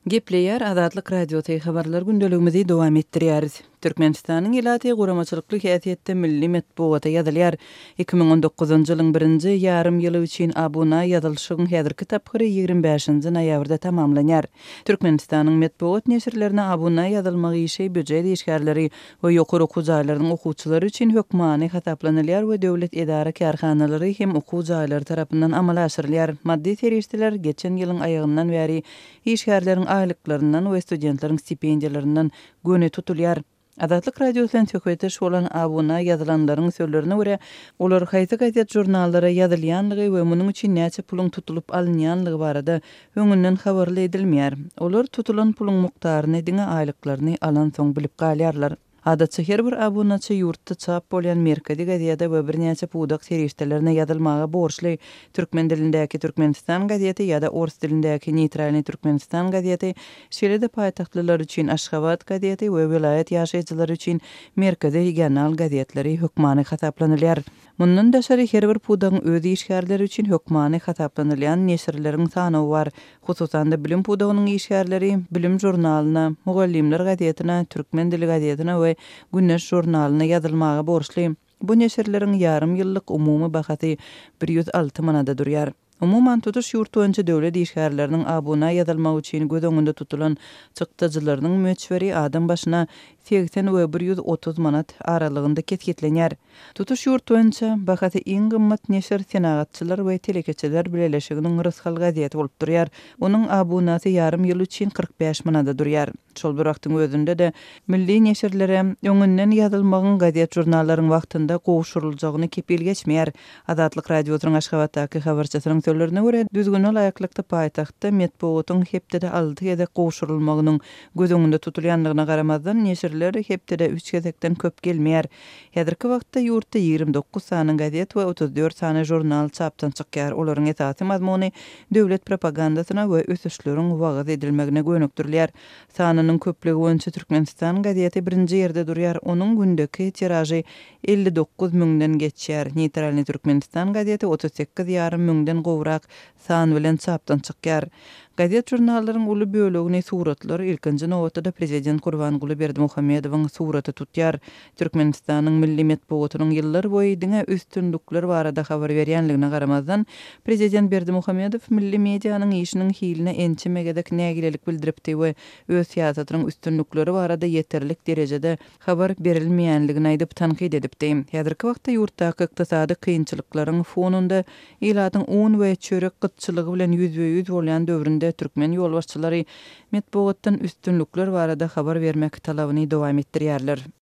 Gepleyer Azatlyk radioty habarlar gündeligimizi dowam etdirýäris. Türkmenistanyň ilaty guramaçylykly häsiýetde milli medpuwata ýazylýar. 2019-njy ýylyň 1-nji ýarym ýyly üçin abuna ýazylşygyň häzirki tapgyry 25-nji noýabrda tamamlanýar. Türkmenistanyň medpuwat neşirlerine abuna ýazylmagy işi büdjet işgärleri we ýokary okuw jaýlarynyň okuwçylary üçin hökmany hataplanylýar we döwlet edara kärhanalary hem okuw jaýlary tarapyndan amala aşyrylýar. Maddi terişdiler geçen ýylyň aýagyndan bäri işgärleriň aýlyklaryndan we studentleriň stipendiýalarynyň göne tutulýar. Azatlyk radiosyň söhbetiş bolan abuna ýazylanlaryň sözlerine görä, olar haýsy gazet jurnallara ýazylýanlygy we munyň üçin näçe puluň tutulup alynýanlygy barada öňünden habarly edilmeýär. Olar tutulan puluň mukdaryny diňe aýlyklaryny alan soň bilip galýarlar. Adatça her bir abunaçy ýurtda çap bolýan Merkezi gazetede we birnäçe pudak serişdelerine ýazylmaga borçly. Türkmen dilindäki Türkmenistan gazeti ýa-da ors dilindäki Neytralny Türkmenistan gazeti, şeýle-de paýtahtlylar üçin Aşgabat gazeti we vilayet ýaşaýjylary üçin Merkezi regional gazetleri hökmany hataplanylýar. Mundan daşary her bir pudagyň öz işgärleri üçin hökmany hataplanylýan neşirleriň sany bar. Hususan da bilim pudagynyň işgärleri Bilim jurnalyna, Mugallimler gazetine, Türkmen dili gazetine we Güneş jurnalyna ýazylmaga borçly. Bu neşirleriň ýarym ýyllyk umumy bahaty 106 manada durýar. Umuman tutuş ýurt boýunça döwlet işgärleriniň abuna ýazylmagy üçin göz öňünde tutulan çykdyjylarynyň möçberi adam başyna 80 we 130 manat aralygynda ketgetlenýär. Tutuş ýurt boýunça bahaty iň gymmat neşir senagatçylar we telekeçiler birleşiginiň Ryshal gazeti bolup durýar. Onuň abunasy ýarym ýyl üçin 45 manada durýar. Şol bir wagtyň özünde de milli neşirlere öňünden ýazylmagyň gazet jurnallaryň wagtynda gowşuruljagyny kepil geçmeýär. Azatlyk radiosynyň Aşgabatdaky habarçysynyň sözlerine görä, düzgün olaýaklykda paýtahtda medpuwatyň hepdede 6 ýa-da gowşurulmagynyň göz öňünde tutulýanlygyna garamazdan neşirler hepdede 3 gezekden köp gelmeýär. Häzirki wagtda ýurtda 29 sany gazet we 34 sany jurnal çapdan çykýar. Olaryň esasy mazmuny döwlet propagandasyna we ösüşleriň wagt edilmegine gönükdirler. Sanynyň köpligi boýunça Türkmenistan gazeti birinji ýerde durýar. Onuň gündeki tiraji 59 müňden geçýär. Neytralny Türkmenistan gazeti 38,5 müňden gowrak san bilen çapdan çykýar. Gazet jurnallaryň uly bölegini suratlar ilkinji nowatda prezident Gurbanguly Berdimuhammedowyň suraty tutýar. Türkmenistanyň milli medpuwatynyň ýyllar boýy diňe üstünlükler barada habar berýänligine garamazdan prezident Berdimuhammedow milli medianyň işiniň hiline ençimegedek nägilelik bildiripdi we öz siýasatynyň üstünlükleri barada ýeterlik derejede habar berilmeýänligini aýdyp tanqid edipdi. Häzirki wagtda ýurtdaky ykdysady kynçylyklaryň fonunda ilatyň un we çörek gytçylygy bilen ýüzbe-ýüz bolýan döwründe Türkmen ýolbaşçylary medpuwatdan üstünlükler barada habar bermek talabyny dowam etdirýärler.